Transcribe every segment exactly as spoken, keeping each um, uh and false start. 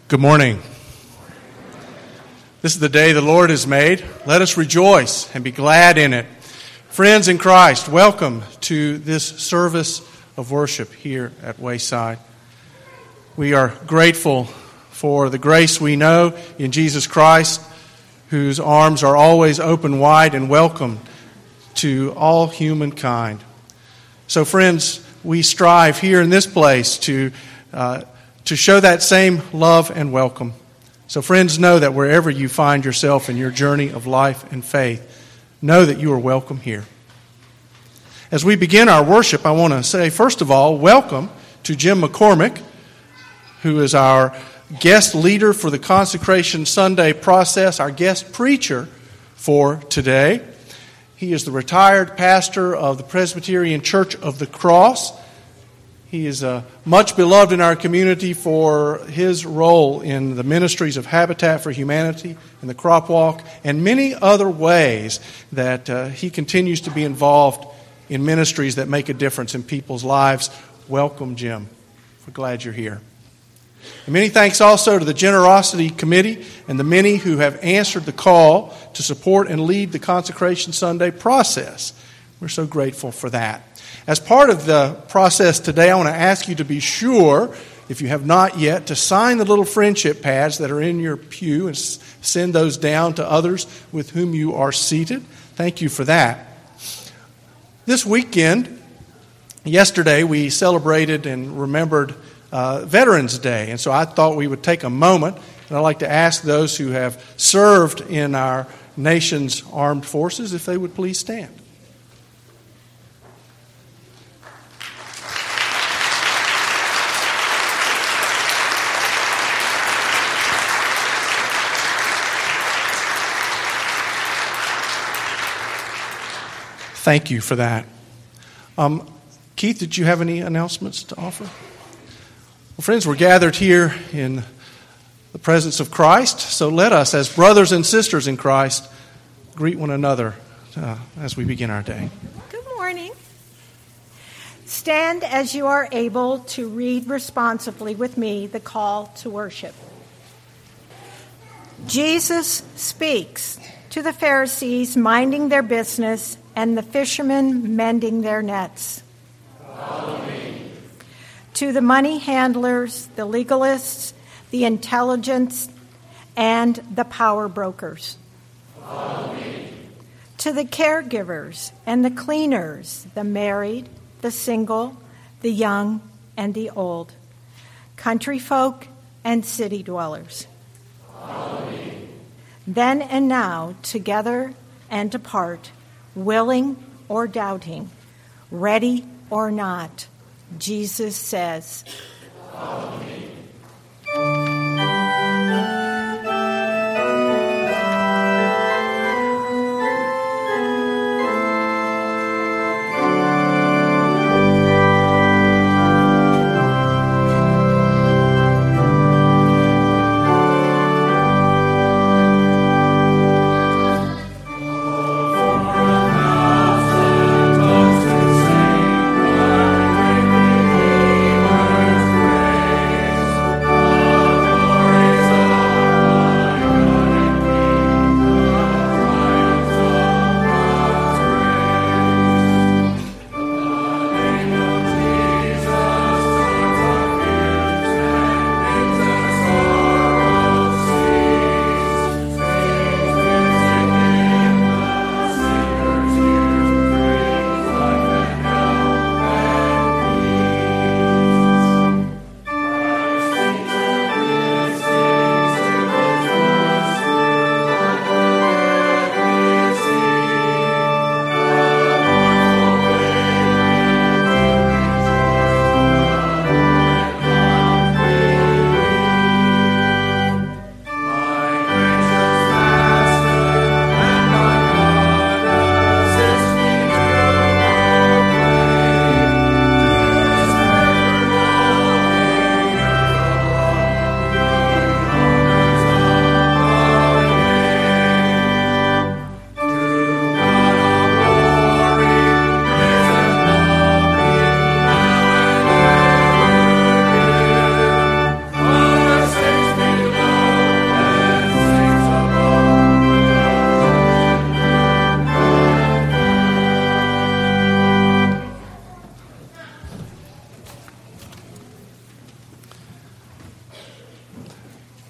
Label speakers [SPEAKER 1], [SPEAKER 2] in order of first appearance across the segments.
[SPEAKER 1] Good morning. This is the day the Lord has made. Let us rejoice and be glad in it. Friends in Christ, welcome to this service of worship here at Wayside. We are grateful for the grace we know in Jesus Christ, whose arms are always open wide and welcome to all humankind. So friends, we strive here in this place to uh, to show that same love and welcome. So friends, know that wherever you find yourself in your journey of life and faith, know that you are welcome here. As we begin our worship, I want to say, first of all, welcome to Jim McCormick, who is our guest leader for the Consecration Sunday process, our guest preacher for today. He is the retired pastor of the Presbyterian Church of the Cross. He is uh, much beloved in our community for his role in the ministries of Habitat for Humanity and the Crop Walk and many other ways that uh, he continues to be involved in ministries that make a difference in people's lives. Welcome, Jim. We're glad you're here. And many thanks also to the Generosity Committee and the many who have answered the call to support and lead the Consecration Sunday process. We're so grateful for that. As part of the process today, I want to ask you to be sure, if you have not yet, to sign the little friendship pads that are in your pew and send those down to others with whom you are seated. Thank you for that. This weekend, yesterday, we celebrated and remembered uh, Veterans Day, and so I thought we would take a moment, and I'd like to ask those who have served in our nation's armed forces if they would please stand. Thank you for that. Um, Keith, did you have any announcements to offer? Well, friends, we're gathered here in the presence of Christ, so let us, as brothers and sisters in Christ, greet one another uh, as we begin our day.
[SPEAKER 2] Good morning. Stand as you are able to read responsively with me the call to worship. Jesus speaks to the Pharisees minding their business and the fishermen mending their nets.
[SPEAKER 3] Follow me.
[SPEAKER 2] To the money handlers, the legalists, the intelligents, and the power brokers.
[SPEAKER 3] Follow me.
[SPEAKER 2] To the caregivers and the cleaners, the married, the single, the young, and the old, country folk and city dwellers.
[SPEAKER 3] Follow me.
[SPEAKER 2] Then and now, together and apart, willing or doubting, ready or not, Jesus says,
[SPEAKER 3] follow me.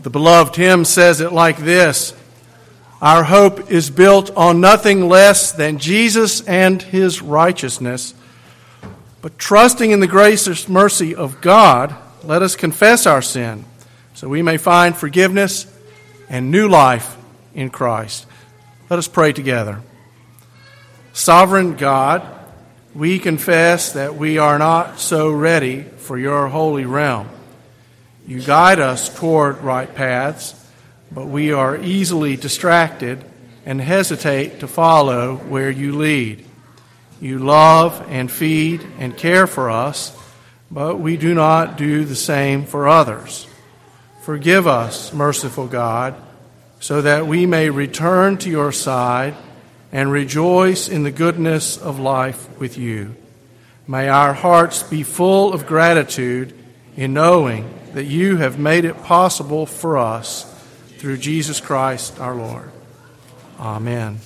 [SPEAKER 1] The beloved hymn says it like this: our hope is built on nothing less than Jesus and his righteousness. But trusting in the gracious mercy of God, let us confess our sin so we may find forgiveness and new life in Christ. Let us pray together. Sovereign God, we confess that we are not so ready for your holy realm. You guide us toward right paths, but we are easily distracted and hesitate to follow where you lead. You love and feed and care for us, but we do not do the same for others. Forgive us, merciful God, so that we may return to your side and rejoice in the goodness of life with you. May our hearts be full of gratitude in knowing that you have made it possible for us through Jesus Christ our Lord. Amen.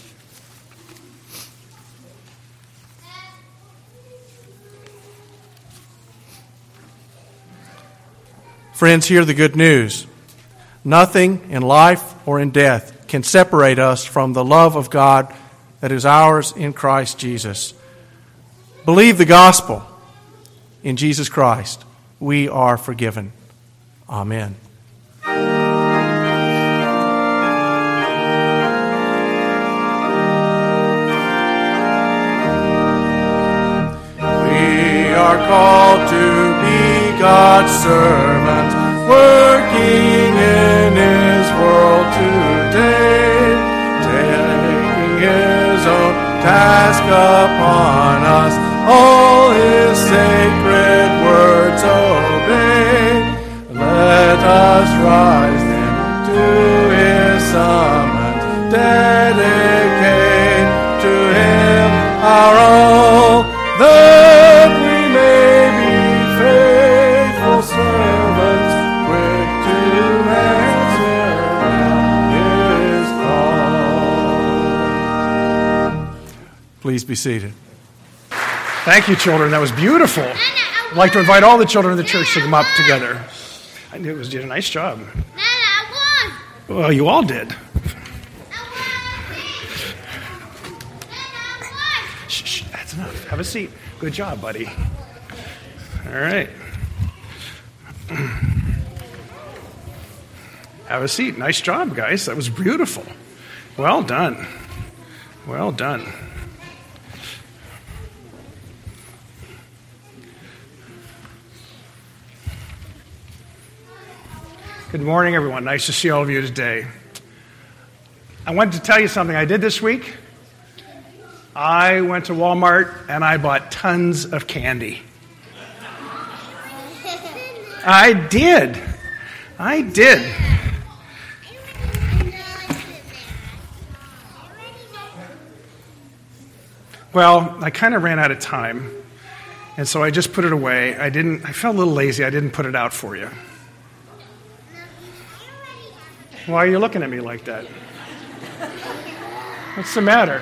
[SPEAKER 1] Friends, hear the good news. Nothing in life or in death can separate us from the love of God that is ours in Christ Jesus. Believe the gospel. In Jesus Christ, we are forgiven. Amen. We are called to be God's servants, working in his world today, taking his own task upon us, all his sacred words obey. Let us rise then to his summons, dedicate to him our all, that we may be faithful servants, quick to answer his call. Please be seated.
[SPEAKER 4] Thank you, children. That was beautiful. I'd like to invite all the children of the church to come up together. I knew it was did a nice job. Well, you all did. Shh, shh, that's enough. Have a seat. Good job, buddy. All right. Have a seat. Nice job, guys. That was beautiful. Well done. Well done. Good morning, everyone. Nice to see all of you today. I wanted to tell you something I did this week. I went to Walmart and I bought tons of candy. I did. I did. Well, I kind of ran out of time, and so I just put it away. I didn't. I felt a little lazy. I didn't put it out for you. Why are you looking at me like that? What's the matter?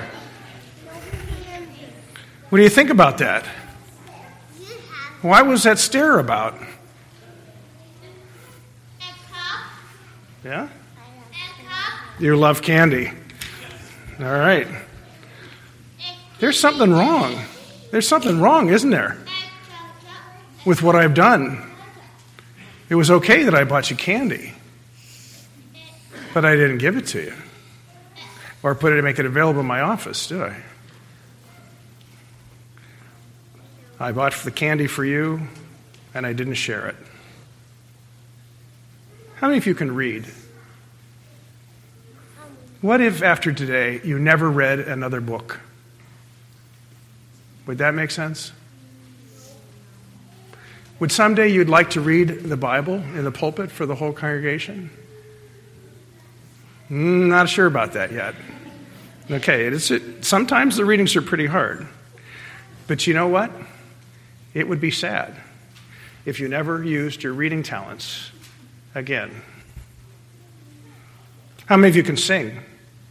[SPEAKER 4] What do you think about that? Why was that stare about? Yeah? You love candy. All right. There's something wrong. There's something wrong, isn't there? With what I've done. It was okay that I bought you candy. But I didn't give it to you. Or put it to make it available in my office, did I? I bought the candy for you, and I didn't share it. How many of you can read? What if after today you never read another book? Would that make sense? Would someday you'd like to read the Bible in the pulpit for the whole congregation? Not sure about that yet. Okay, it is, it, sometimes the readings are pretty hard. But you know what? It would be sad if you never used your reading talents again. How many of you can sing?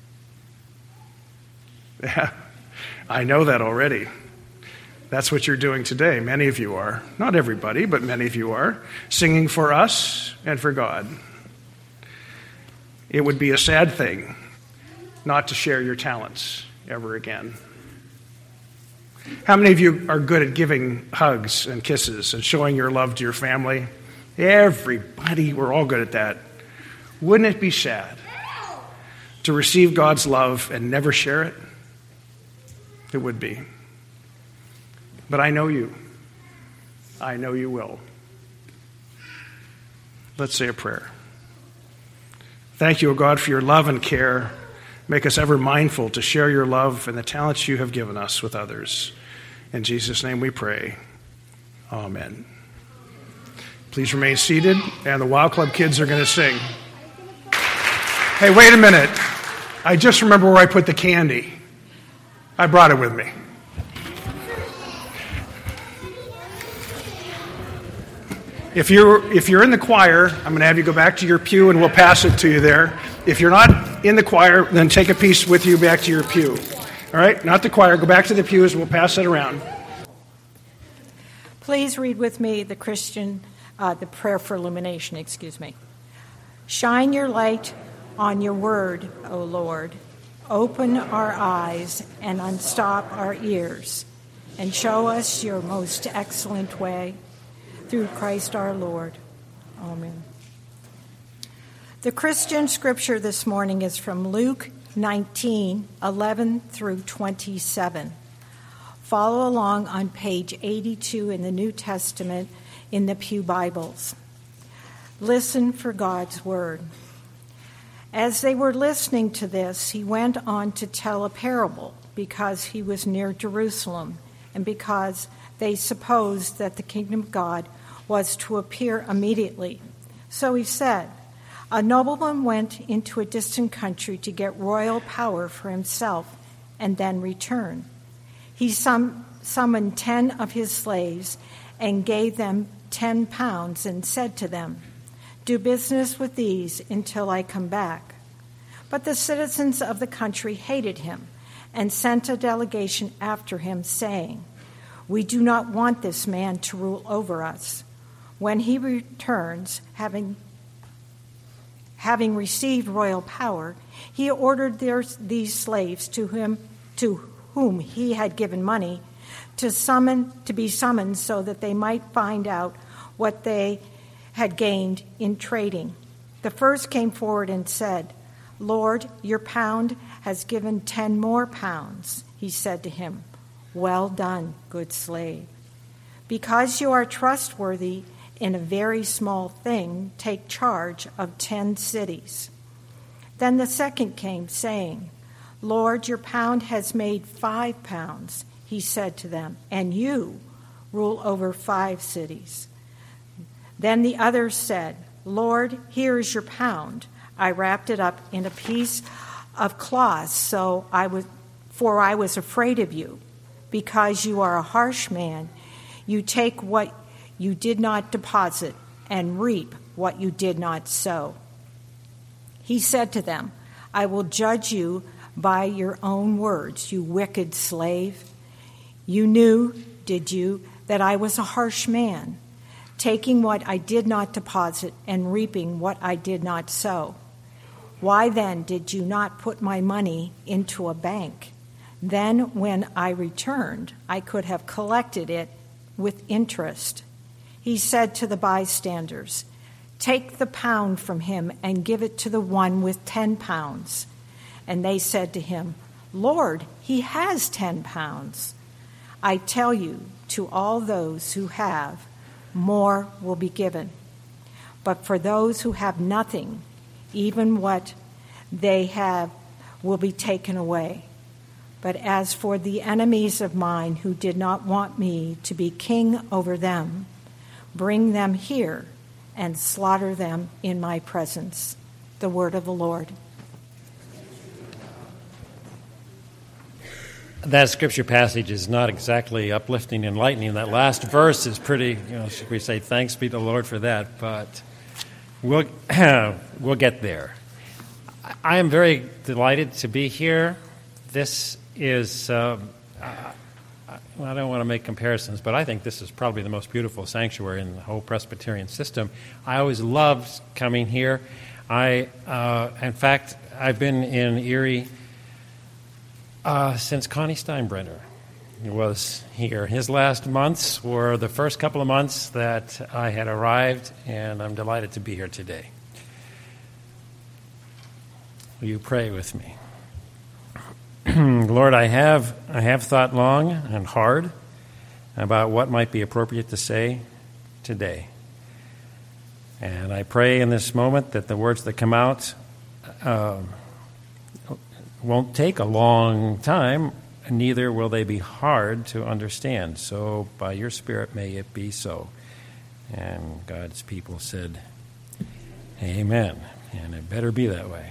[SPEAKER 4] Yeah, I know that already. That's what you're doing today. Many of you are. Not everybody, but many of you are. Singing for us and for God. it would be a sad thing not to share your talents ever again. How many of you are good at giving hugs and kisses and showing your love to your family? Everybody, we're all good at that. Wouldn't it be sad to receive God's love and never share it? It would be. But I know you. I know you will. Let's say a prayer. Thank you, O God, for your love and care. Make us ever mindful to share your love and the talents you have given us with others. In Jesus' name we pray. Amen. Please remain seated, and the Wild Club kids are going to sing. Hey, wait a minute. I just remember where I put the candy. I brought it with me. If you're, if you're in the choir, I'm going to have you go back to your pew and we'll pass it to you there. If you're not in the choir, then take a piece with you back to your pew. All right? Not the choir. Go back to the pews and we'll pass it around.
[SPEAKER 2] Please read with me the Christian, uh, the prayer for illumination, excuse me. Shine your light on your word, O Lord. Open our eyes and unstop our ears, and show us your most excellent way. Through Christ our Lord. Amen. The Christian scripture this morning is from Luke nineteen, eleven through twenty-seven. Follow along on page eighty-two in the New Testament in the Pew Bibles. Listen for God's word. As they were listening to this, he went on to tell a parable because he was near Jerusalem and because they supposed that the kingdom of God was to appear immediately. So he said, a nobleman went into a distant country to get royal power for himself and then return. He sum- summoned ten of his slaves and gave them ten pounds and said to them, do business with these until I come back. But the citizens of the country hated him and sent a delegation after him, saying, we do not want this man to rule over us. When he returns, having, having received royal power, he ordered their, these slaves to him, to whom he had given money, to summon to be summoned so that they might find out what they had gained in trading. The first came forward and said, Lord, your pound has given ten more pounds. He said to him, well done, good slave. Because you are trustworthy in a very small thing, take charge of ten cities. Then the second came, saying, Lord, your pound has made five pounds. He said to them, and you rule over five cities. Then the others said, Lord, here is your pound. I wrapped it up in a piece of cloth, so I was, for I was afraid of you. Because you are a harsh man, you take what you did not deposit and reap what you did not sow. He said to them, I will judge you by your own words, you wicked slave. You knew, did you, that I was a harsh man, taking what I did not deposit and reaping what I did not sow. Why then did you not put my money into a bank? Then when I returned, I could have collected it with interest. He said to the bystanders, take the pound from him and give it to the one with ten pounds. And they said to him, Lord, he has ten pounds. I tell you, to all those who have, more will be given. But for those who have nothing, even what they have will be taken away. But as for the enemies of mine who did not want me to be king over them, bring them here and slaughter them in my presence. The word of the Lord.
[SPEAKER 5] That scripture passage is not exactly uplifting and enlightening. That last verse is pretty, you know, should we say thanks be to the Lord for that, but we'll, we'll get there. I am very delighted to be here. This is, uh, I, I don't want to make comparisons, but I think this is probably the most beautiful sanctuary in the whole Presbyterian system. I always loved coming here. I, uh, in fact, I've been in Erie uh, since Connie Steinbrenner was here. His last months were the first couple of months that I had arrived, and I'm delighted to be here today. Will you pray with me? Lord, I have I have thought long and hard about what might be appropriate to say today. And I pray in this moment that the words that come out uh, won't take a long time, neither will they be hard to understand. So by your Spirit, may it be so. And God's people said, amen. And it better be that way.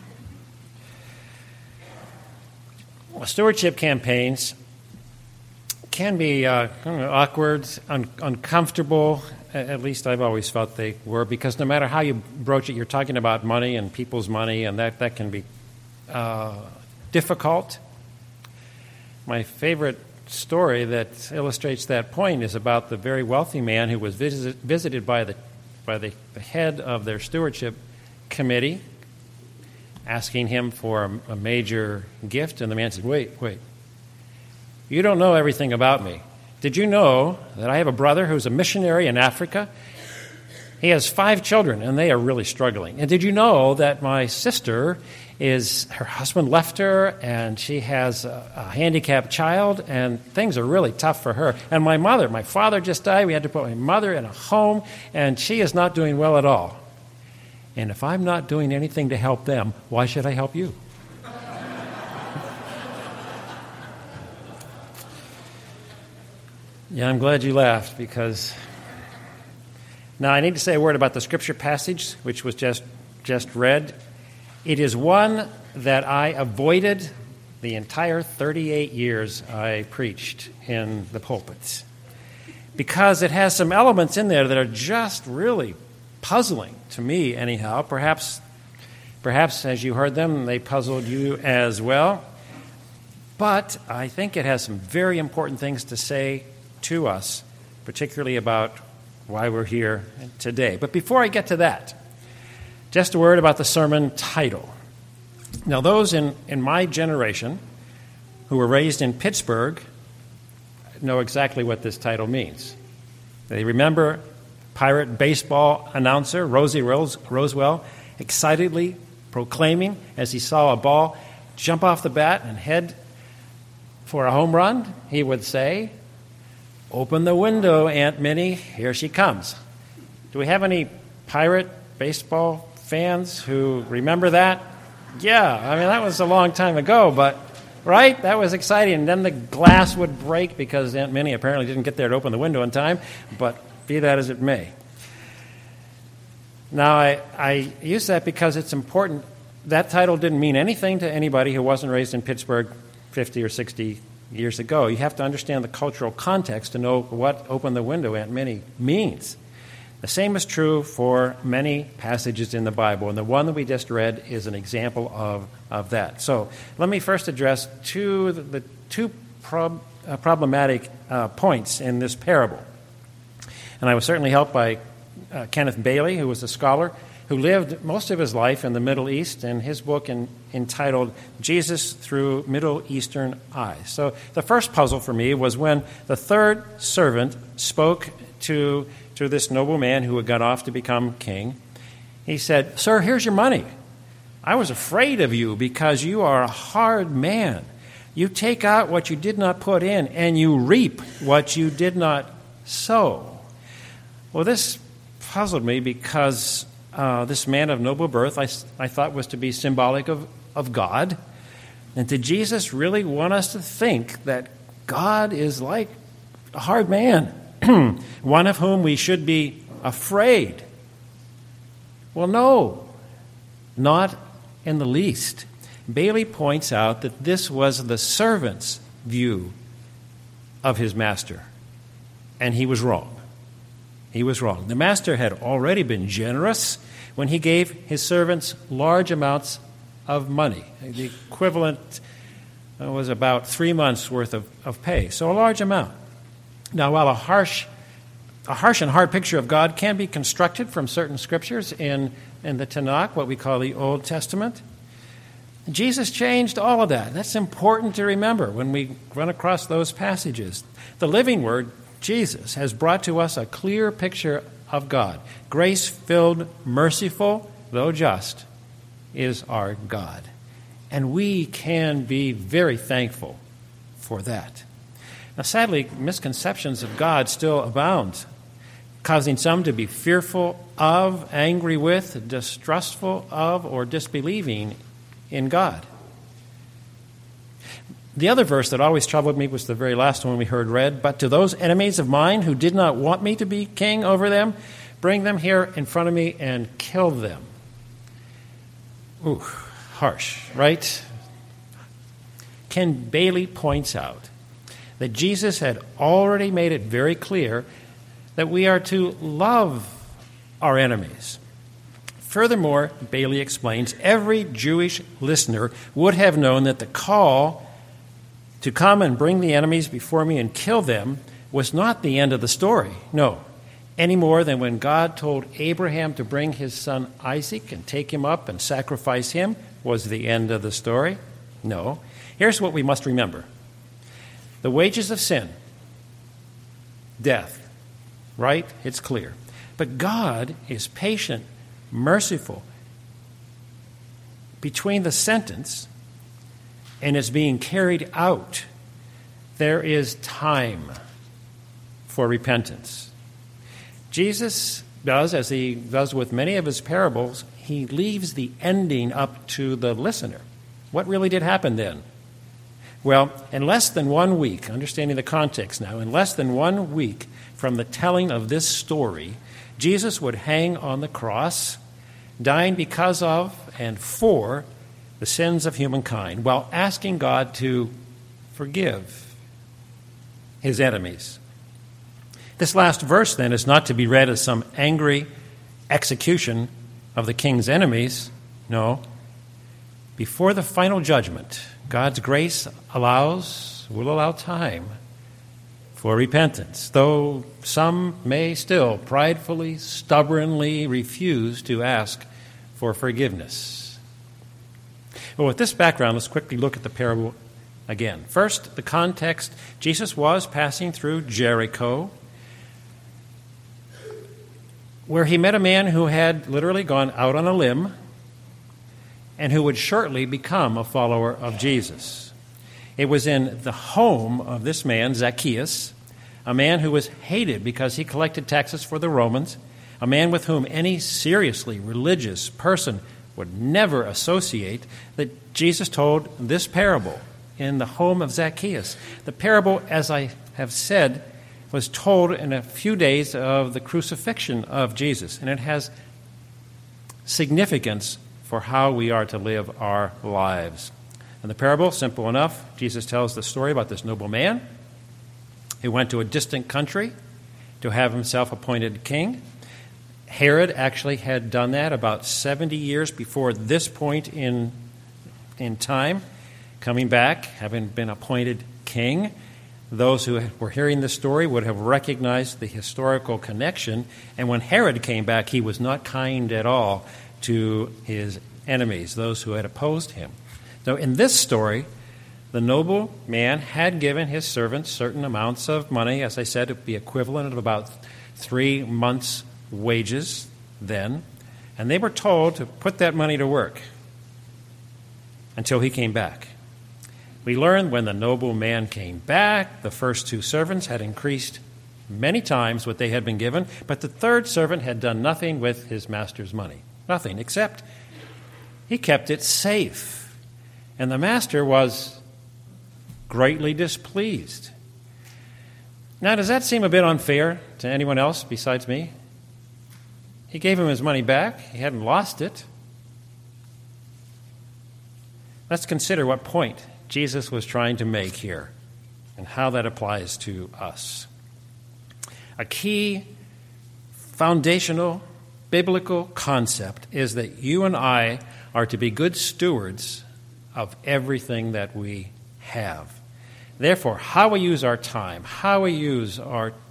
[SPEAKER 5] Well, stewardship campaigns can be uh, awkward, un- uncomfortable. At least I've always felt they were, because no matter how you broach it, you're talking about money and people's money, and that, that can be uh, difficult. My favorite story that illustrates that point is about the very wealthy man who was visit, visited by the by the, the head of their stewardship committee, asking him for a, a major gift, and the man said, wait, wait, you don't know everything about me. Did you know that I have a brother who's a missionary in Africa? He has five children, and they are really struggling. And did you know that my sister is, her husband left her, and she has a, a handicapped child, and things are really tough for her. And my mother, my father just died. We had to put my mother in a home, and she is not doing well at all. And if I'm not doing anything to help them, why should I help you? Yeah, I'm glad you laughed, because now I need to say a word about the scripture passage, which was just, just read. It is one that I avoided the entire thirty-eight years I preached in the pulpits, because it has some elements in there that are just really puzzling to me anyhow. Perhaps, perhaps as you heard them, they puzzled you as well. But I think it has some very important things to say to us, particularly about why we're here today. But before I get to that, just a word about the sermon title. Now, those in, in my generation who were raised in Pittsburgh know exactly what this title means. They remember Pirate baseball announcer Rosie Rose, Rosewell excitedly proclaiming as he saw a ball jump off the bat and head for a home run, he would say, "Open the window, Aunt Minnie, here she comes." Do we have any Pirate baseball fans who remember that? Yeah, I mean, that was a long time ago, but, right? That was exciting. And then the glass would break because Aunt Minnie apparently didn't get there to open the window in time, but be that as it may. Now, I, I use that because it's important. That title didn't mean anything to anybody who wasn't raised in Pittsburgh fifty or sixty years ago. You have to understand the cultural context to know what "open the window, Aunt Minnie" means. The same is true for many passages in the Bible, and the one that we just read is an example of, of that. So let me first address two the, the two prob, uh, problematic uh, points in this parable. And I was certainly helped by uh, Kenneth Bailey, who was a scholar who lived most of his life in the Middle East, and his book in, entitled Jesus Through Middle Eastern Eyes. So the first puzzle for me was when the third servant spoke to, to this noble man who had gone off to become king. He said, "Sir, here's your money. I was afraid of you because you are a hard man. You take out what you did not put in, and you reap what you did not sow." Well, this puzzled me because uh, this man of noble birth, I, I thought, was to be symbolic of, of God. And did Jesus really want us to think that God is like a hard man, one of whom we should be afraid? Well, no, not in the least. Bailey points out that this was the servant's view of his master, and he was wrong. He was wrong. The master had already been generous when he gave his servants large amounts of money. The equivalent was about three months' worth of, of pay, so a large amount. Now, while a harsh A harsh and hard picture of God can be constructed from certain scriptures in, in the Tanakh, what we call the Old Testament. Jesus changed all of that. That's important to remember when we run across those passages. The living Word, Jesus, has brought to us a clear picture of God. Grace-filled, merciful, though just, is our God. And we can be very thankful for that. Now, sadly, misconceptions of God still abound, causing some to be fearful of, angry with, distrustful of, or disbelieving in God. The other verse that always troubled me was the very last one we heard read. But to those enemies of mine who did not want me to be king over them, bring them here in front of me and kill them. Ooh, harsh, right? Ken Bailey points out that Jesus had already made it very clear that we are to love our enemies. Furthermore, Bailey explains, every Jewish listener would have known that the call to come and bring the enemies before me and kill them was not the end of the story. No, any more than when God told Abraham to bring his son Isaac and take him up and sacrifice him was the end of the story. No. Here's what we must remember. The wages of sin, death, right? It's clear. But God is patient, merciful. Between the sentence and its being carried out, there is time for repentance. Jesus does, as he does with many of his parables, he leaves the ending up to the listener. What really did happen then? Well, in less than one week, understanding the context now, in less than one week from the telling of this story, Jesus would hang on the cross, dying because of and for the sins of humankind, while asking God to forgive his enemies. This last verse, then, is not to be read as some angry execution of the king's enemies. No. Before the final judgment, God's grace allows, will allow time for repentance, though some may still pridefully, stubbornly refuse to ask for forgiveness. Well, with this background, let's quickly look at the parable again. First, the context. Jesus was passing through Jericho, where he met a man who had literally gone out on a limb and who would shortly become a follower of Jesus. It was in the home of this man, Zacchaeus, a man who was hated because he collected taxes for the Romans, a man with whom any seriously religious person would never associate, that Jesus told this parable in the home of Zacchaeus. The parable, as I have said, was told in a few days of the crucifixion of Jesus, and it has significance for how we are to live our lives. And the parable, simple enough, Jesus tells the story about this noble man who went to a distant country to have himself appointed king. Herod actually had done that about seventy years before this point in, in time, coming back, having been appointed king. Those who were hearing this story would have recognized the historical connection. And when Herod came back, he was not kind at all to his enemies, those who had opposed him. So in this story, the noble man had given his servants certain amounts of money. As I said, it would be equivalent of about three months' wages then. And they were told to put that money to work until he came back. We learned when the noble man came back, the first two servants had increased many times what they had been given, but the third servant had done nothing with his master's money. Nothing, except he kept it safe. And the master was greatly displeased. Now, does that seem a bit unfair to anyone else besides me? He gave him his money back. He hadn't lost it. Let's consider what point Jesus was trying to make here and how that applies to us. A key foundational biblical concept is that you and I are to be good stewards of everything that we have. Therefore, how we use our time, how we use our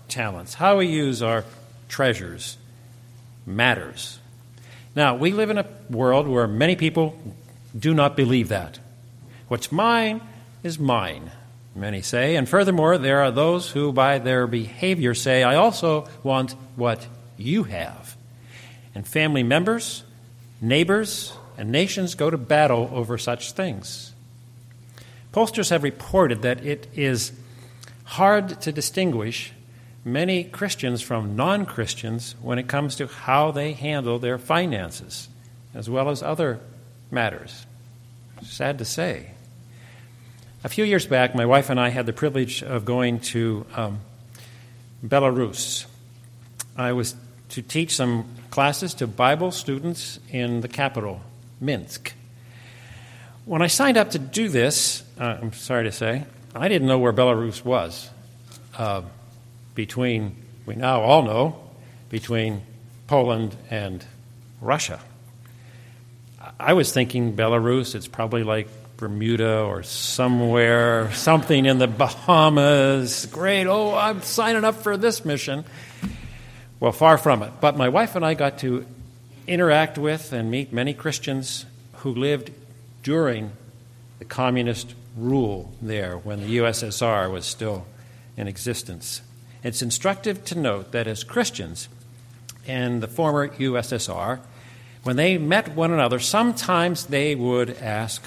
[SPEAKER 5] talents, how we use our treasures, matters. Now, we live in a world where many people do not believe that. What's mine is mine, many say. And furthermore, there are those who, by their behavior, say, I also want what you have. And family members, neighbors, and nations go to battle over such things. Pollsters have reported that it is hard to distinguish many Christians from non-Christians when it comes to how they handle their finances, as well as other matters. Sad to say. A few years back, my wife and I had the privilege of going to um, Belarus. I was to teach some classes to Bible students in the capital, Minsk. When I signed up to do this, uh, I'm sorry to say, I didn't know where Belarus was. Uh, between, we now all know, between Poland and Russia. I was thinking Belarus, it's probably like Bermuda or somewhere, something in the Bahamas. Great, oh, I'm signing up for this mission. Well, far from it. But my wife and I got to interact with and meet many Christians who lived during the communist rule there when the U S S R was still in existence. It's instructive to note that as Christians in the former U S S R, when they met one another, sometimes they would ask,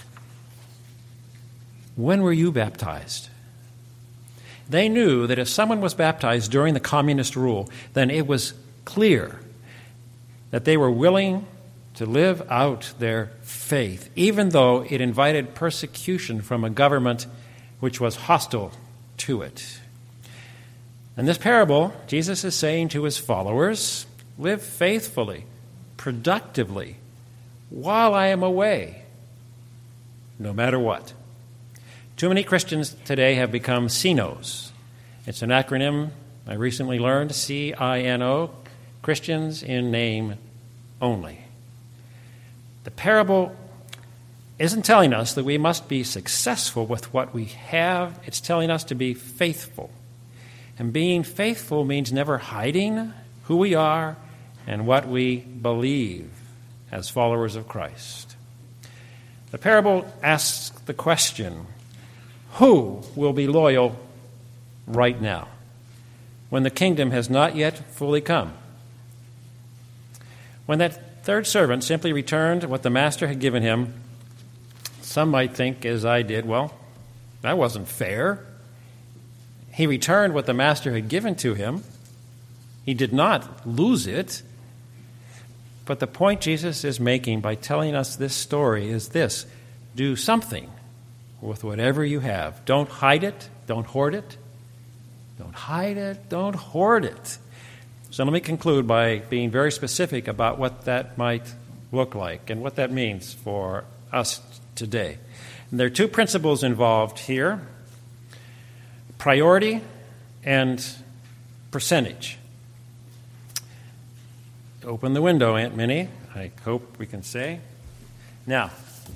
[SPEAKER 5] when were you baptized? They knew that if someone was baptized during the communist rule, then it was clear that they were willing to live out their faith, even though it invited persecution from a government which was hostile to it. In this parable, Jesus is saying to his followers, live faithfully, productively, while I am away, no matter what. Too many Christians today have become C I N Os. It's an acronym I recently learned, C I N O, Christians in name only. The parable isn't telling us that we must be successful with what we have. It's telling us to be faithful. And being faithful means never hiding who we are and what we believe as followers of Christ. The parable asks the question, who will be loyal right now when the kingdom has not yet fully come? When that third servant simply returned what the master had given him, some might think, as I did, well, that wasn't fair. He returned what the master had given to him. He did not lose it. But the point Jesus is making by telling us this story is this: do something with whatever you have. Don't hide it. Don't hoard it. Don't hide it. Don't hoard it. So let me conclude by being very specific about what that might look like and what that means for us today. And there are two principles involved here: priority and percentage. Open the window, Aunt Minnie. I hope we can say. Now,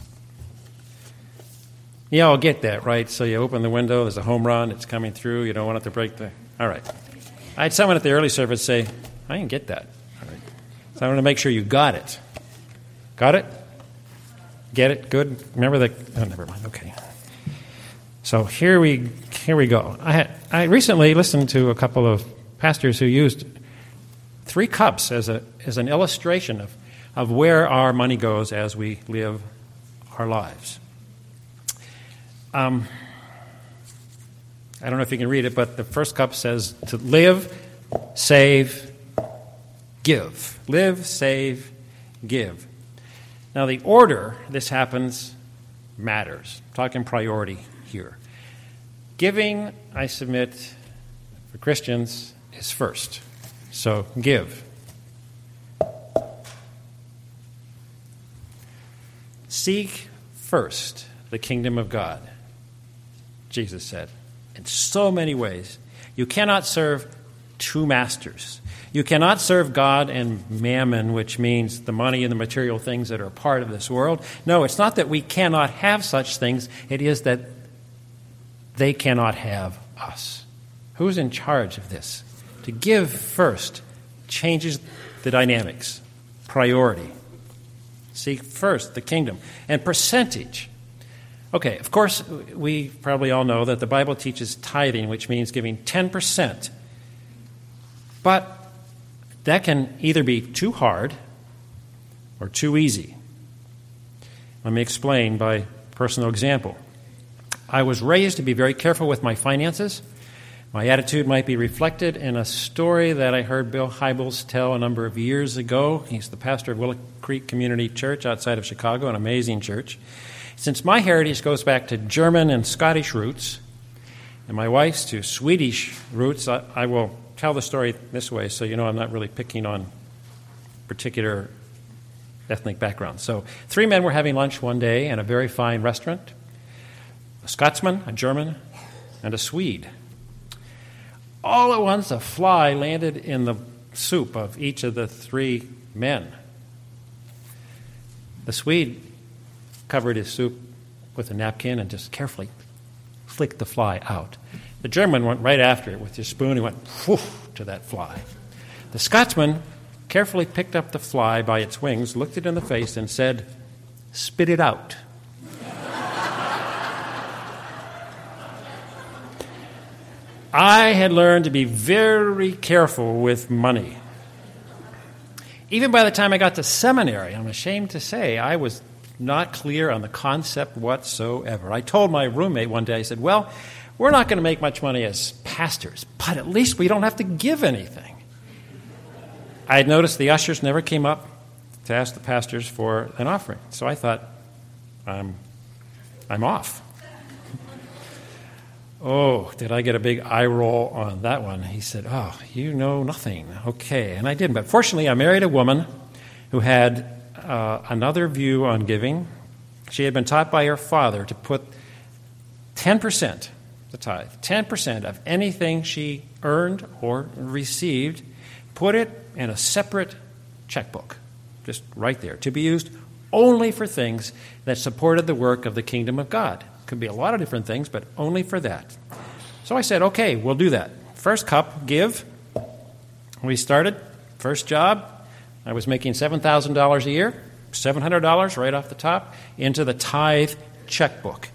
[SPEAKER 5] you all get that, right? So you open the window, there's a home run, it's coming through, you don't want it to break the... All right. I had someone at the early service say, I didn't get that. All right. So I want to make sure you got it. Got it? Get it? Good? Remember the... Oh, never mind. Okay. So here we here we go. I had, I recently listened to a couple of pastors who used three cups as a as an illustration of, of where our money goes as we live our lives. Um, I don't know if you can read it, but the first cup says to live, save, give. Live, save, give. Now the order this happens matters. I'm talking priority here. Giving, I submit, for Christians, is first. So give. Seek first the kingdom of God, Jesus said, in so many ways. You cannot serve two masters. You cannot serve God and mammon, which means the money and the material things that are a part of this world. No, it's not that we cannot have such things. It is that they cannot have us. Who's in charge of this? To give first changes the dynamics. Priority. Seek first the kingdom. And percentage. Okay, of course, we probably all know that the Bible teaches tithing, which means giving ten percent. But that can either be too hard or too easy. Let me explain by personal example. I was raised to be very careful with my finances. My attitude might be reflected in a story that I heard Bill Hybels tell a number of years ago. He's the pastor of Willow Creek Community Church outside of Chicago, an amazing church. Since my heritage goes back to German and Scottish roots, and my wife's to Swedish roots, I, I will tell the story this way so you know I'm not really picking on particular ethnic backgrounds. So three men were having lunch one day in a very fine restaurant. A Scotsman, a German, and a Swede. All at once, a fly landed in the soup of each of the three men. The Swede covered his soup with a napkin and just carefully flicked the fly out. The German went right after it with his spoon and went whoof to that fly. The Scotsman carefully picked up the fly by its wings, looked it in the face, and said, "Spit it out." I had learned to be very careful with money. Even by the time I got to seminary, I'm ashamed to say, I was not clear on the concept whatsoever. I told my roommate one day, I said, well, we're not going to make much money as pastors, but at least we don't have to give anything. I had noticed the ushers never came up to ask the pastors for an offering. So I thought, I'm, I'm off. Oh, did I get a big eye roll on that one? He said, oh, you know nothing. Okay, and I didn't. But fortunately, I married a woman who had uh, another view on giving. She had been taught by her father to put ten percent, the tithe, ten percent of anything she earned or received, put it in a separate checkbook, just right there, to be used only for things that supported the work of the kingdom of God. Could be a lot of different things, but only for that. So I said, okay, we'll do that. First cup, give. We started, first job, I was making seven thousand dollars a year, seven hundred dollars right off the top, into the tithe checkbook.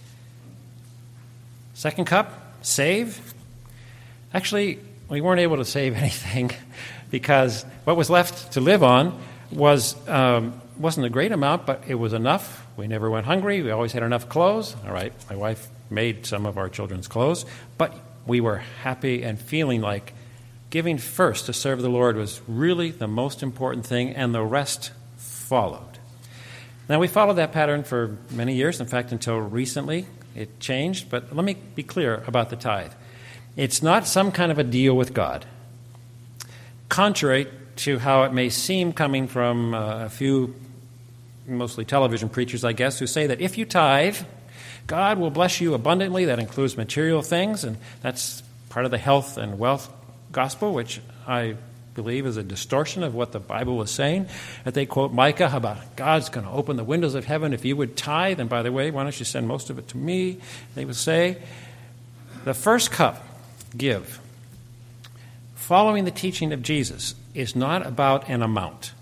[SPEAKER 5] Second cup, save. Actually, we weren't able to save anything because what was left to live on was um, wasn't a great amount, but it was enough. We never went hungry. We always had enough clothes. All right, my wife made some of our children's clothes, but we were happy and feeling like giving first to serve the Lord was really the most important thing, and the rest followed. Now, we followed that pattern for many years. In fact, until recently, it changed. But let me be clear about the tithe. It's not some kind of a deal with God. Contrary to how it may seem coming from uh, a few mostly television preachers, I guess, who say that if you tithe, God will bless you abundantly. That includes material things, and that's part of the health and wealth gospel, which I believe is a distortion of what the Bible is saying. That they quote Micah about God's going to open the windows of heaven if you would tithe, and by the way, why don't you send most of it to me? They would say, the first cup, give, following the teaching of Jesus, is not about an amount.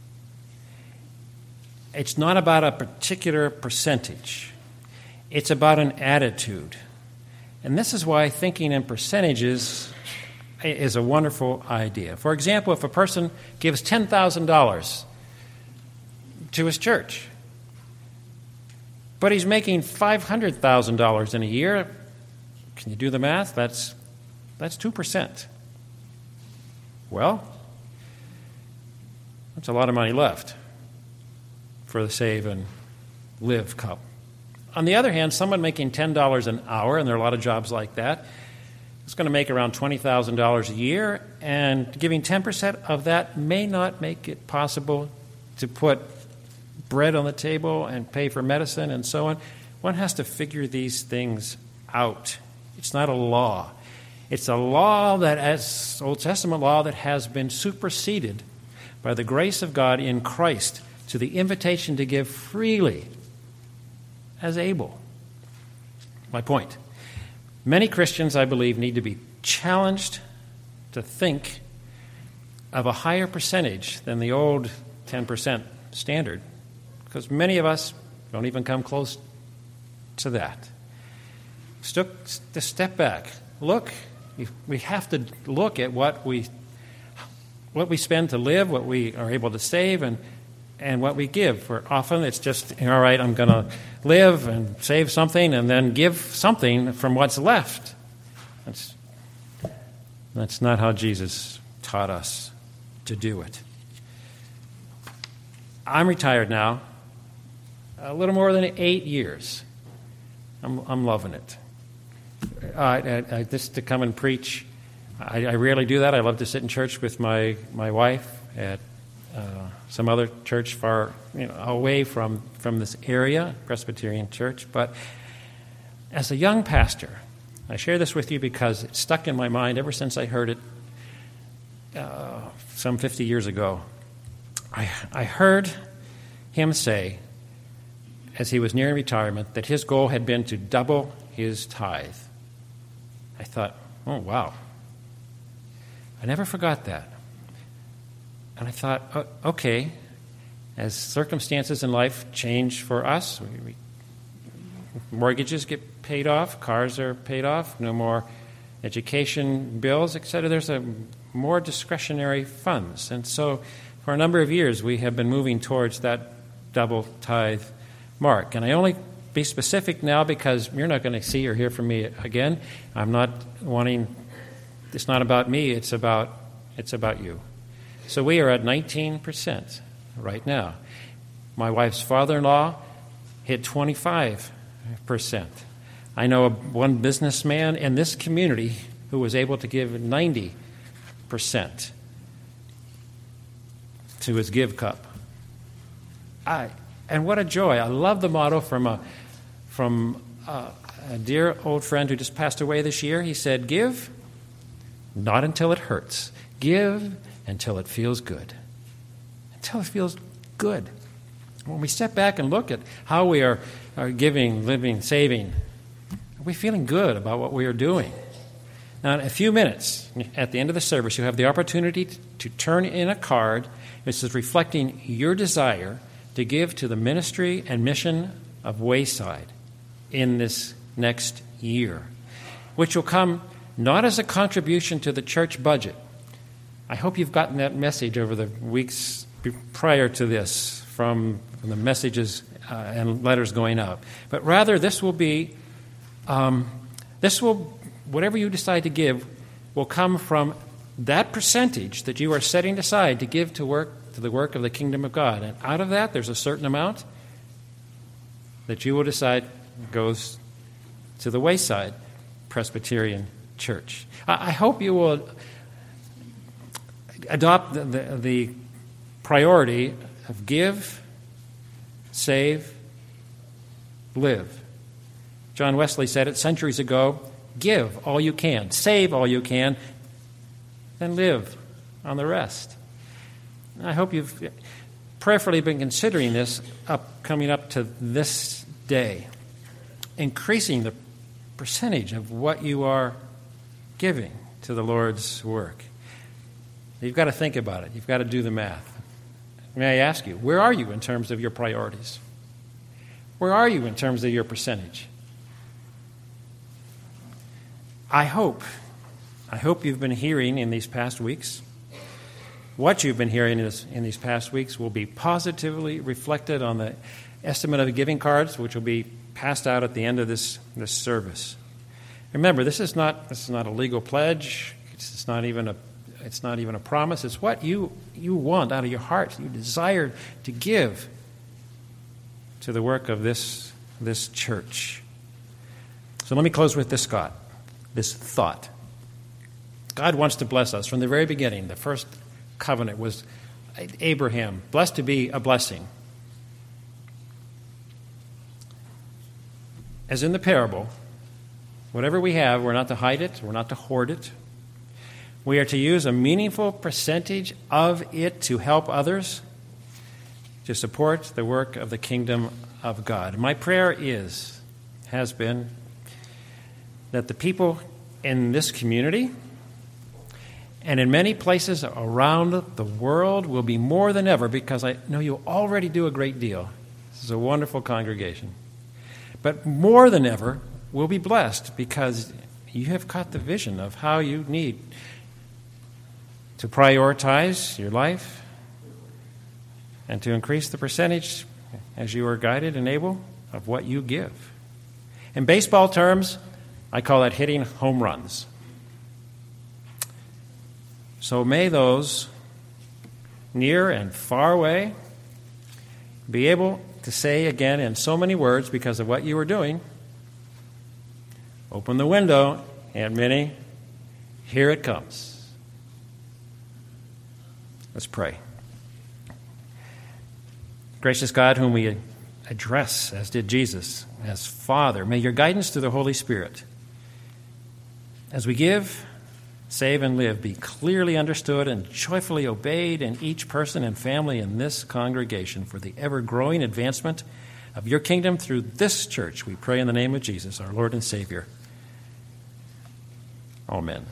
[SPEAKER 5] It's not about a particular percentage. It's about an attitude. And this is why thinking in percentages is a wonderful idea. For example, if a person gives ten thousand dollars to his church, but he's making five hundred thousand dollars in a year, can you do the math? That's, that's two percent. Well, that's a lot of money left for the Save and Live cup. On the other hand, someone making ten dollars an hour, and there are a lot of jobs like that, is going to make around twenty thousand dollars a year, and giving ten percent of that may not make it possible to put bread on the table and pay for medicine and so on. One has to figure these things out. It's not a law. It's a law that, as Old Testament law, that has been superseded by the grace of God in Christ to the invitation to give freely as able. My point. Many Christians, I believe, need to be challenged to think of a higher percentage than the old ten percent standard, because many of us don't even come close to that. Still, to step back, look. We have to look at what we what we spend to live, what we are able to save, and and what we give. For often it's just, all right, I'm going to live and save something and then give something from what's left. That's, that's not how Jesus taught us to do it. I'm retired now, a little more than eight years. I'm, I'm loving it. Uh, I, I, just to come and preach, I, I rarely do that. I love to sit in church with my, my wife at uh, some other church far, you know, away from, from this area, Presbyterian church. But as a young pastor, I share this with you because it's stuck in my mind ever since I heard it uh, some fifty years ago. I, I heard him say, as he was nearing retirement, that his goal had been to double his tithe. I thought, oh, wow. I never forgot that. And I thought, oh, okay, as circumstances in life change for us, we, we, mortgages get paid off, cars are paid off, no more education bills, et cetera. There's a more discretionary funds. And so for a number of years, we have been moving towards that double tithe mark. And I only be specific now because you're not going to see or hear from me again. I'm not wanting, it's not about me, it's about it's about you. So we are at nineteen percent right now. My wife's father-in-law hit twenty-five percent. I know one businessman in this community who was able to give ninety percent to his give cup. I and what a joy. I love the motto from a from a, a dear old friend who just passed away this year. He said, give not until it hurts. Give until it feels good. Until it feels good. When we step back and look at how we are, are giving, living, saving, are we feeling good about what we are doing? Now, in a few minutes, at the end of the service, you have the opportunity to, to turn in a card. This is reflecting your desire to give to the ministry and mission of Wayside in this next year, which will come not as a contribution to the church budget. I hope you've gotten that message over the weeks prior to this from the messages uh, and letters going out. But rather, this will be, um, this will, whatever you decide to give, will come from that percentage that you are setting aside to give to work to the work of the kingdom of God. And out of that, there's a certain amount that you will decide goes to the Wayside Presbyterian Church. I, I hope you will adopt the, the, the priority of give, save, live. John Wesley said it centuries ago, give all you can, save all you can, then live on the rest. I hope you've prayerfully been considering this up coming up to this day, increasing the percentage of what you are giving to the Lord's work. You've got to think about it. You've got to do the math. May I ask you, where are you in terms of your priorities? Where are you in terms of your percentage? I hope, I hope you've been hearing in these past weeks, what you've been hearing is, in these past weeks will be positively reflected on the estimate of the giving cards, which will be passed out at the end of this, this service. Remember, this is not this is not a legal pledge. It's, it's not even a it's not even a promise. It's what you you want out of your heart. You desire to give to the work of this this church. So let me close with this thought. This thought. God wants to bless us from the very beginning. The first covenant was Abraham, blessed to be a blessing. As in the parable, whatever we have, we're not to hide it, we're not to hoard it. We are to use a meaningful percentage of it to help others, to support the work of the kingdom of God. My prayer is, has been, that the people in this community and in many places around the world will be more than ever, because I know you already do a great deal. This is a wonderful congregation. But more than ever, we'll be blessed because you have caught the vision of how you need to prioritize your life and to increase the percentage, as you are guided and able, of what you give. In baseball terms, I call it hitting home runs. So may those near and far away be able to say again in so many words, because of what you are doing, open the window, Aunt Minnie, here it comes. Let's pray. Gracious God, whom we address, as did Jesus, as Father, may your guidance through the Holy Spirit, as we give, save, and live, be clearly understood and joyfully obeyed in each person and family in this congregation for the ever-growing advancement of your kingdom through this church. We pray in the name of Jesus, our Lord and Savior. Amen.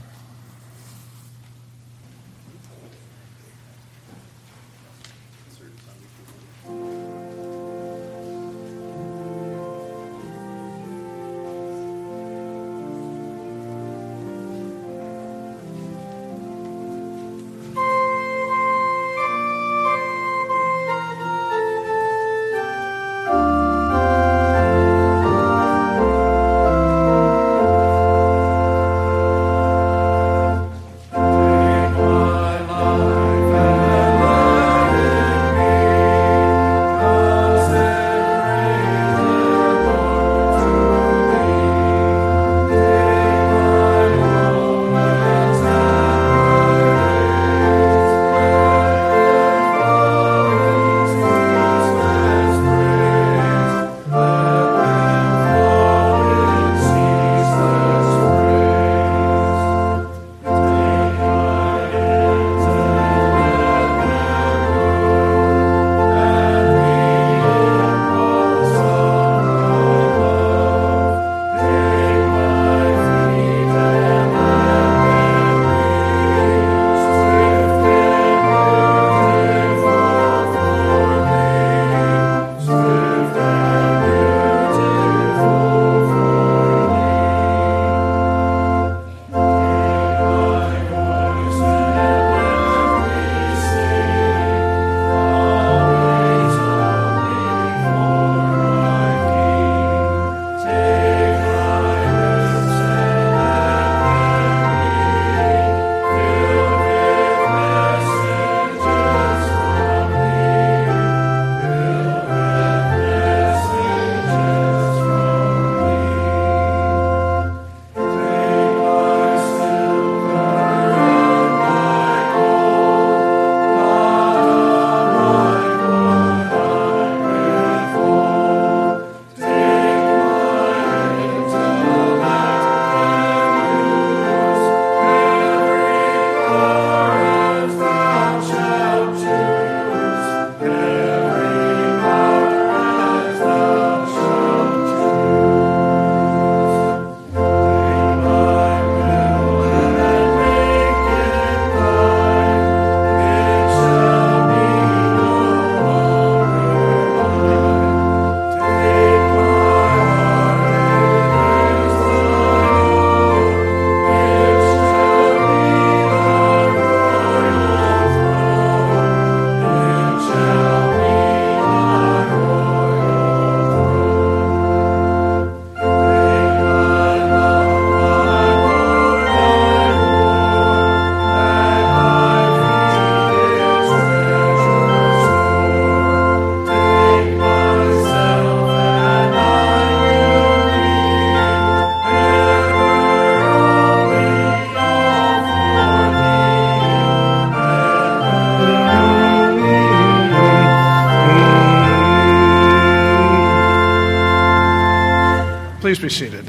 [SPEAKER 4] Please be seated.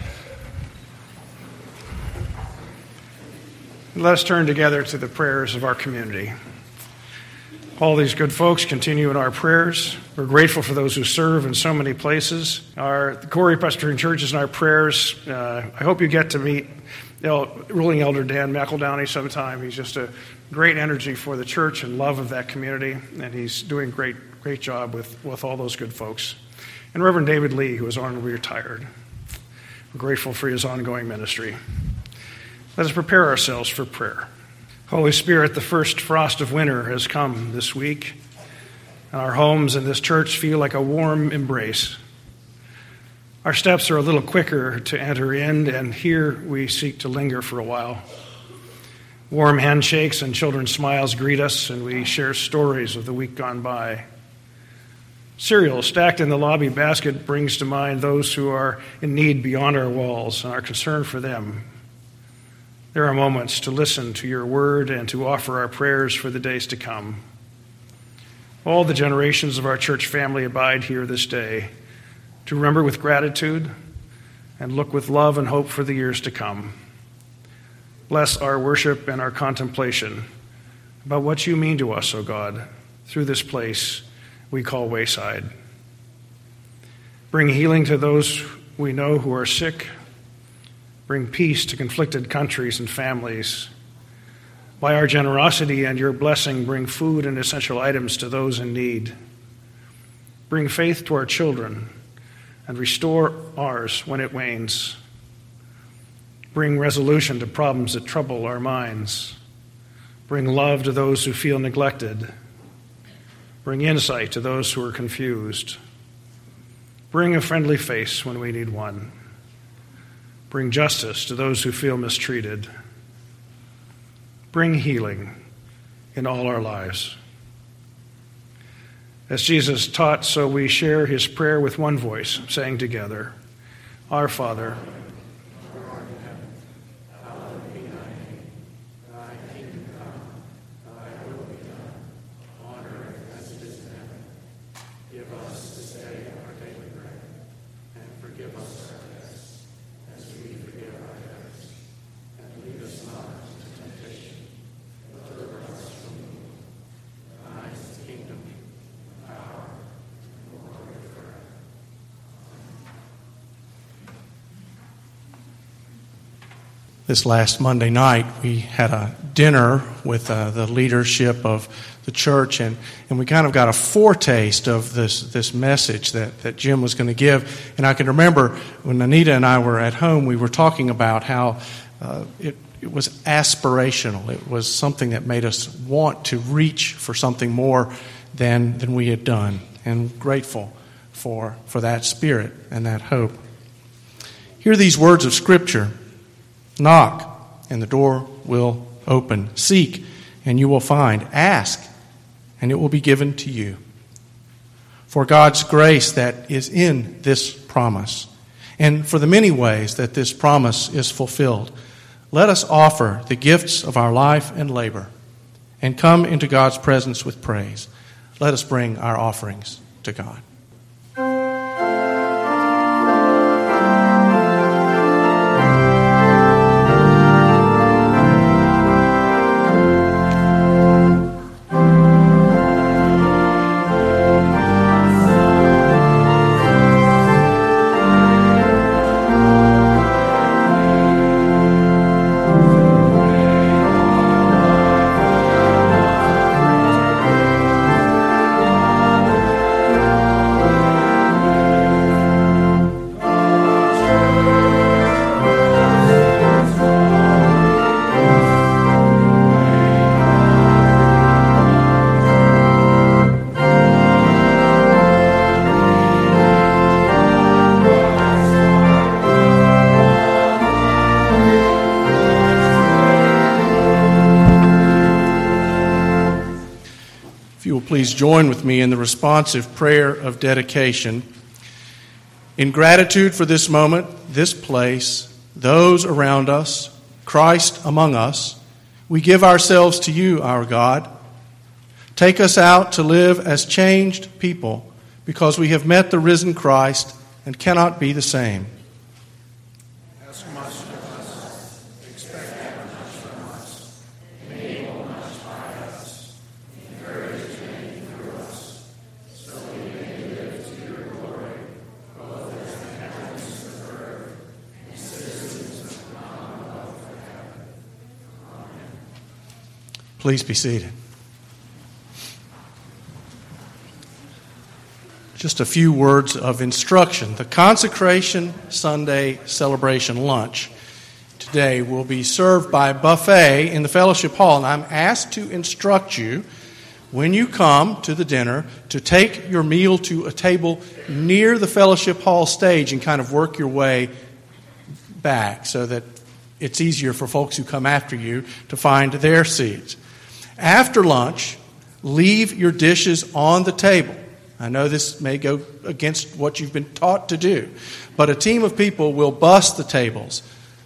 [SPEAKER 4] Let us turn together to the prayers of our community. All these good folks continue in our prayers. We're grateful for those who serve in so many places. Our the Corey Presbyterian Church is in our prayers. Uh, I hope you get to meet El- ruling elder Dan McEldowney sometime. He's just a great energy for the church and love of that community, and he's doing a great, great job with, with all those good folks. And Reverend David Lee, who is honorably retired. We're grateful for his ongoing ministry. Let us prepare ourselves for prayer. Holy Spirit, the first frost of winter has come this week, and our homes and this church feel like a warm embrace. Our steps are a little quicker to enter in, and here we seek to linger for a while. Warm handshakes and children's smiles greet us, and we share stories of the week gone by. Cereal stacked in the lobby basket brings to mind those who are in need beyond our walls and our concern for them. There are moments to listen to your word and to offer our prayers for the days to come. All the generations of our church family abide here this day to remember with gratitude and look with love and hope for the years to come. Bless our worship and our contemplation about what you mean to us, O God, through this place we call Wayside. Bring healing to those we know who are sick. Bring peace to conflicted countries and families. By our generosity and your blessing, bring food and essential items to those in need. Bring faith to our children and restore ours when it wanes. Bring resolution to problems that trouble our minds. Bring love to those who feel neglected. Bring insight to those who are confused. Bring a friendly face when we need one. Bring justice to those who feel mistreated. Bring healing in all our lives. As Jesus taught, so we share his prayer with one voice, saying together, Our Father,
[SPEAKER 1] This last Monday night, we had a dinner with uh, the leadership of the church, and, and we kind of got a foretaste of this, this message that, that Jim was going to give. And I can remember when Anita and I were at home, we were talking about how uh, it, it was aspirational. It was something that made us want to reach for something more than, than we had done, and grateful for, for that spirit and that hope. Hear these words of Scripture. Knock, and the door will open. Seek, and you will find. Ask, and it will be given to you. For God's grace that is in this promise, and for the many ways that this promise is fulfilled, let us offer the gifts of our life and labor, and come into God's presence with praise. Let us bring our offerings to God. Please join with me in the responsive prayer of dedication. In gratitude for this moment, this place, those around us, Christ among us, we give ourselves to you, our God. Take us out to live as changed people because we have met the risen Christ and cannot be the same.
[SPEAKER 4] Ask much of us, expect much from us, enable much by us, encourage many through us, so we may live to your glory, both as inhabitants of earth and citizens of the commonwealth
[SPEAKER 1] Please be seated. Just a few words of instruction. The Consecration Sunday Celebration Lunch today will be served by buffet in the fellowship hall, and I'm asked to instruct you when you come to the dinner to take your meal to a table near the fellowship hall stage and kind of work your way back so that it's easier for folks who come after you to find their seats. After lunch, leave your dishes on the table. I know this may go against what you've been taught to do, but a team of people will bus the tables.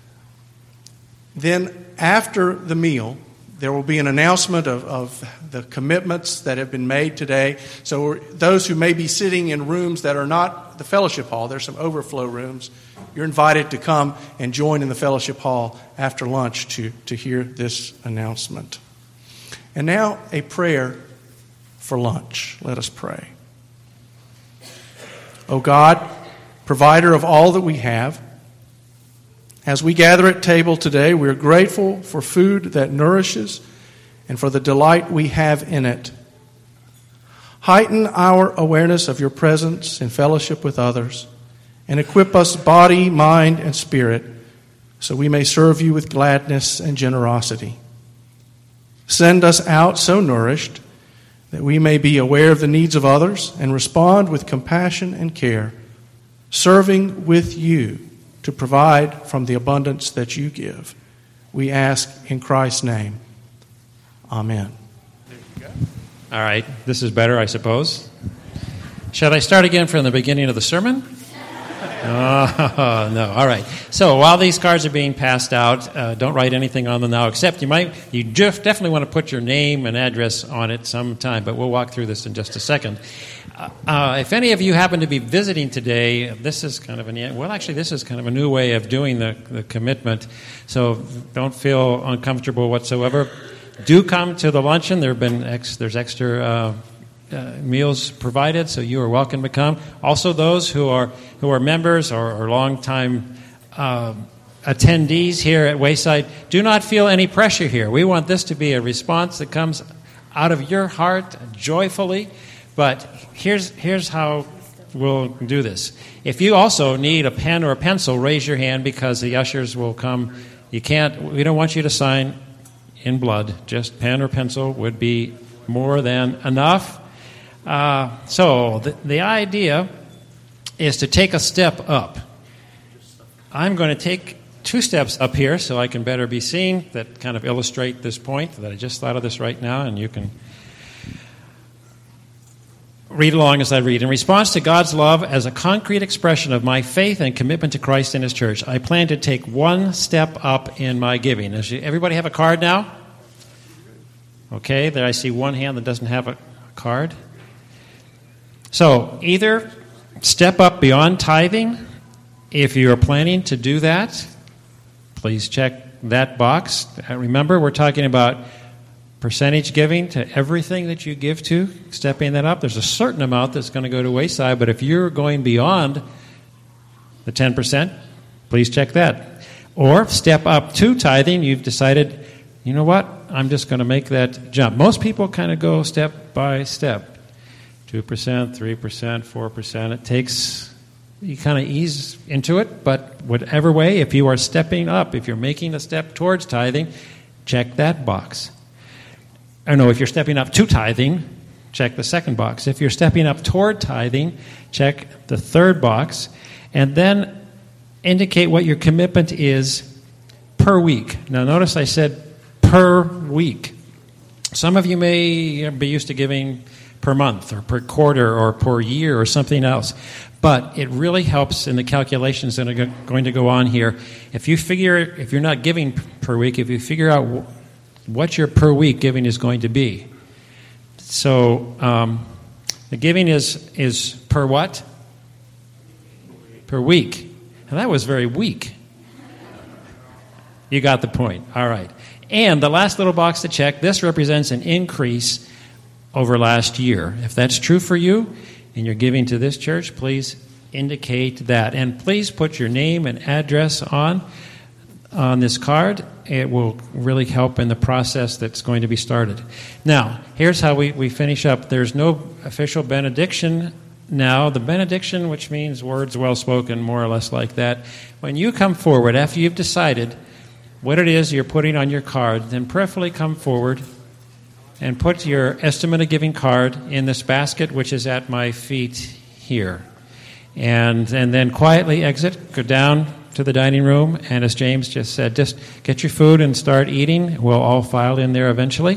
[SPEAKER 1] Then, after the meal, there will be an announcement of, of the commitments that have been made today. So those who may be sitting in rooms that are not the fellowship hall, there's some overflow rooms, you're invited to come and join in the fellowship hall after lunch to, to hear this announcement. And now, a prayer for lunch. Let us pray. O God, provider of all that we have, as we gather at table today, we are grateful for food that nourishes and for the delight we have in it. Heighten our awareness of your presence in fellowship with others and equip us body, mind, and spirit so we may serve you with gladness and generosity. Send us out so nourished that we may be aware of the needs of others and respond with compassion and care, serving with you to provide from the abundance that you give. We ask in Christ's name. Amen.
[SPEAKER 5] There you go. All right, this is better, I suppose. Shall I start again from the beginning of the sermon? Oh, no. All right. So while these cards are being passed out, uh, don't write anything on them now, except you might, you just definitely want to put your name and address on it sometime, but we'll walk through this in just a second. Uh, uh, if any of you happen to be visiting today, this is kind of an, well, actually, this is kind of a new way of doing the, the commitment, so don't feel uncomfortable whatsoever. Do come to the luncheon. There have been ex, there's extra uh, uh, meals provided, so you are welcome to come. Also, those who are who are members or, or long-time uh, attendees here at Wayside, do not feel any pressure here. We want this to be a response that comes out of your heart joyfully. But here's here's how we'll do this. If you also need a pen or a pencil, raise your hand because the ushers will come. You can't. We don't want you to sign in blood. Just pen or pencil would be more than enough. Uh, so the, the idea is to take a step up. I'm going to take two steps up here so I can better be seen, that kind of illustrate this point that I just thought of this right now, and you can read along as I read. In response to God's love as a concrete expression of my faith and commitment to Christ and His church, I plan to take one step up in my giving. Does everybody have a card now? Okay, there I see one hand that doesn't have a card. So either step up beyond tithing. If you're planning to do that, please check that box. Remember, we're talking about percentage giving to everything that you give to, stepping that up. There's a certain amount that's going to go to Wayside, but if you're going beyond the ten percent, please check that. Or step up to tithing. You've decided, you know what, I'm just going to make that jump. Most people kind of go step by step. two percent, three percent, four percent. It takes, you kind of ease into it, but whatever way, if you are stepping up, if you're making a step towards tithing, check that box. Or no, if you're stepping up to tithing, check the second box. If you're stepping up toward tithing, check the third box. And then indicate what your commitment is per week. Now, notice I said per week. Some of you may be used to giving per month or per quarter or per year or something else. But it really helps in the calculations that are going to go on here. If you figure, if you're not giving per week, if you figure out what your per week giving is going to be. So um, the giving is is per what? Per week. And that was very weak. You got the point. All right. And the last little box to check, this represents an increase over last year. If that's true for you and you're giving to this church, please indicate that. And please put your name and address on on this card. It will really help in the process that's going to be started. Now, here's how we, we finish up. There's no official benediction now. The benediction, which means words well spoken, more or less like that. When you come forward, after you've decided what it is you're putting on your card, then prayerfully come forward and put your estimate of giving card in this basket, which is at my feet here. And, and then quietly exit, go down to the dining room, and as James just said, just get your food and start eating. We'll all file in there eventually.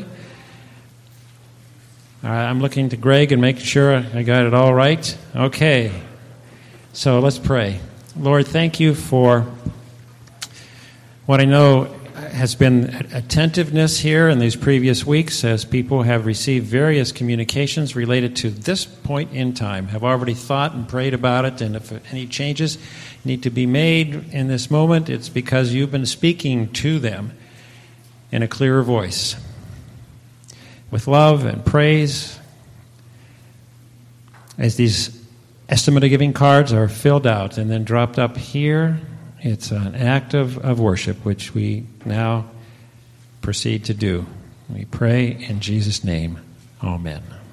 [SPEAKER 5] All right, I'm looking to Greg and making sure I got it all right. Okay, so let's pray. Lord, thank you for what I know has been attentiveness here in these previous weeks as people have received various communications related to this point in time, have already thought and prayed about it, and if any changes need to be made in this moment, it's because you've been speaking to them in a clearer voice, with love and praise. As these estimate of giving cards are filled out and then dropped up here, it's an act of, of worship, which we now proceed to do. We pray in Jesus' name. Amen.